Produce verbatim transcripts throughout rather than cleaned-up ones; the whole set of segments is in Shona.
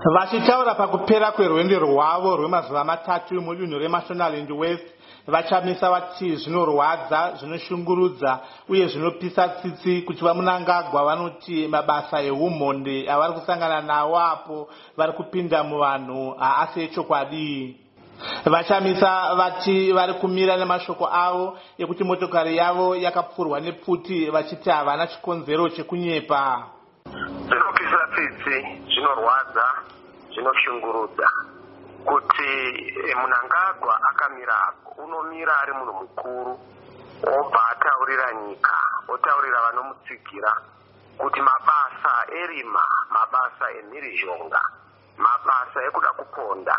Vachitaura pakupera kwerwendo rwavo rwemazuva matatu mudunhu reMashonaland West, vachamisa vati zvinorwadza, zvinoshungurudza uye zvinopisa tsitsi kuti vaMunangagwa vanoti mabasa eumhonde avari kusangana nawo apo vari kupinda muvanhu haasi echokwadi. Vachamisa vati vari kumira nemashoko avo ekuti motokari yavo yakapfurwa nepfuti vachiti havana chikonzero chekunyepa. Zvinopisa tsitsi, zvinorwadza, zvinoshungurudza kuti Munangagwa akamira apo. Unomira ari munhu mukuru, obva ataurira nyika, otaurira vanomutsigira kuti mabasa erima, mabasa emhirizhonga, mabasa ekuda kuponda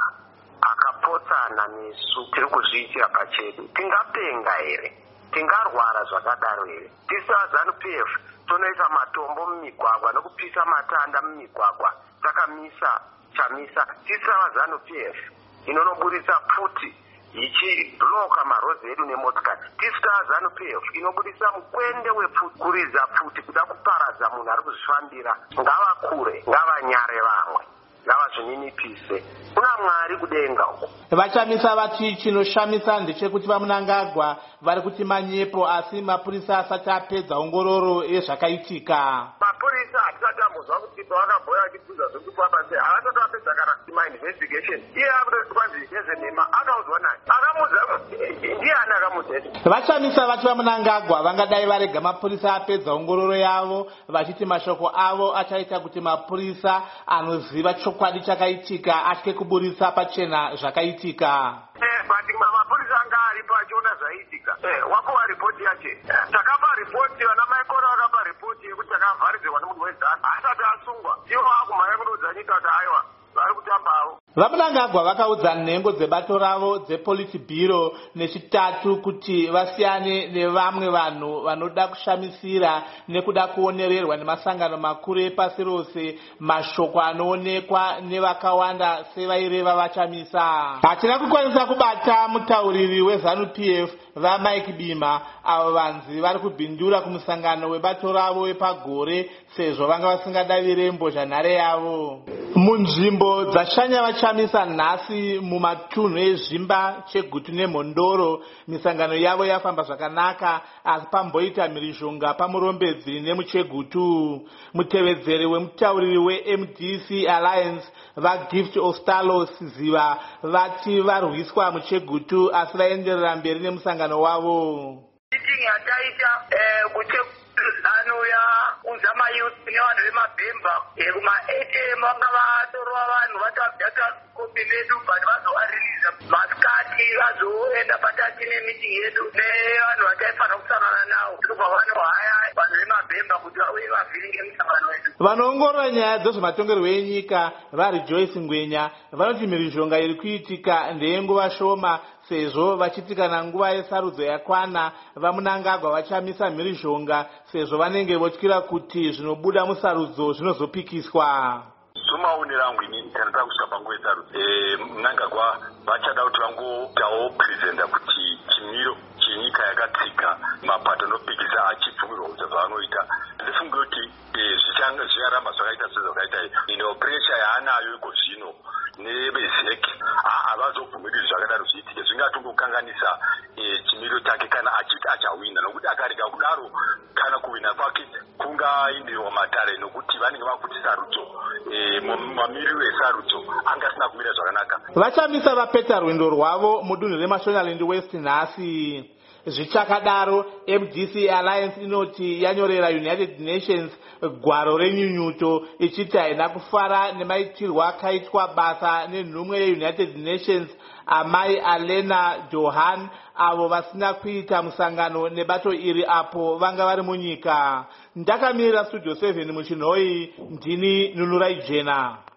akapotsana nesu tiri kuzviitira pachedu. Tingapenga here? Tingarwara zvakadaro here? Tisu vaZANU-P F tonoisa matombo mumigwagwa nokupisa matanda mumigwagwa takamisa chamisa. Tisu vaZANU-P F inonoburitsa pfuti ichibloka marodzi edu nemotokari. Tisu vaZANU-P F inobudisa mukwende wepfuti kuridza pfuti kuda kuparadza munhu ari kuzvifambira. Ngavakure, ngavanyare vamwe, ngavazvininipise. Kuna Mwari kudenga uko. Vachamisa vati chinoshamisa ndechekuti vaMunangagwa vari kuti manyepo, asi mapurisa asati apedza ongororo yezvakaitika. Mapurisa hatisati ambozwa kuti pavakabhuya vachibvunza zvekupa basa havasati vapedza kana investigation. Iye akuti kwanzi nezvenhema akaudzwa nani? Akamuudza ndiani akamuudza? Vachamisa vati vaMunangagwa vangadai varega mapurisa apedza ongororo yavo, vachiti mashoko avo achaita kuti mapurisa anoziva chokwadi chakaitika atye kuburitsa pachena zvakaitika. Mapurisa anga ari pachiona zvaitika. Wapuwa ripoti yache. Takapa ripoti, vana maikoro vakapa ripoti yekuti takavharidzirwa nemunhu weZANU asati asungwa. Ivo vakumhanya kundoudza nyika kuti aiwa vari kutambawo. VaMunangagwa vakaudza nhengo dzebato ravo dzePolitburo nechitatu kuti vasiyane nevamwe vanhu vanoda kushamisira nekuda kuonererwa nemasangano makuru epasi rose mashoko anoonekwa nevakawanda sevaireva vachamisa. Hatina kukwanisa kubata mutauriri weZANU-P F vaMike Bima, avo vanzi vari kubhindura kumusangano webato ravo wepagore sezvo vanga vasingadavire mbozhanhare yavo. Munzvimbo dzashanya vachamisa nhasi mumatunhu ezvimba chegutu nemhondoro, misangano yavo yafamba zvakanaka, asi pamboita mhirizhonga pamurombedzi nemuchegutu. Mutevedzeri wemutauriri weM D C Alliance vaGift Ostalos Ziva vati varwiswa muchegutu asi vaenderera mberi nemusangano wavo. Zano ya unzama youth nevanhu vemabhemba kuma-A T M vanga vatorwa vanhu vatabdata kopi vedu but vazoariliza masikati vazoenda patati nemiting yedu nevanhu vataifanira kusangana navo ndikubva vanohaya vanhu vemabhemba kuti vauye vavhiringe musangano wedu. Vanoongorora nyaya dzezvematongerwo enyika vari Joyce Ngwenya vanoti mhirizhonga iri kuitika ndeyenguva shoma, sezvo vachiti kana nguva yesarudzo yakwana vaMunangagwa vachamisa mhirizhonga sezvo vanenge votyira kuti zvinobuda musarudzo zvinozopikiswa. Somaonera angu inini kana takusvika panguva yesarudzo Munangagwa vachada kuti vangoitawo purezenda kuti chimiro chenyika yakatsika mapato anopikisa achibvumirwa kuita zvavanoita. Ndifunge kuti zvicharamba zvakaita sezvakaita ino presha yaanayo iko zvino nevezeki havazobvumiriri zvakadaro zviitike, zvingatongokanganisa chimiro chake kana achiti achawina, nokuti akarega kudaro kana kuwina kwake kungaindirwa matare nokuti vanenge vakuti sarudzo mamiriro esarudzo anga asina kumira zvakanaka. Vachamisa vapedza rwendo rwavo mudunhu reMashonaland West nhasi. Zvichakadaro, M D C Alliance inoti yanyorera United Nations gwaro renyunyuto ichiti haina kufara nemaitirwo akaitwa basa nenhumwe yeUnited Nations amai Alena Johan avo vasina kuita musangano nebato iri apo vanga vari munyika. Ndakamirira Studio seven muchinhoi, ndini Nunurai Jena.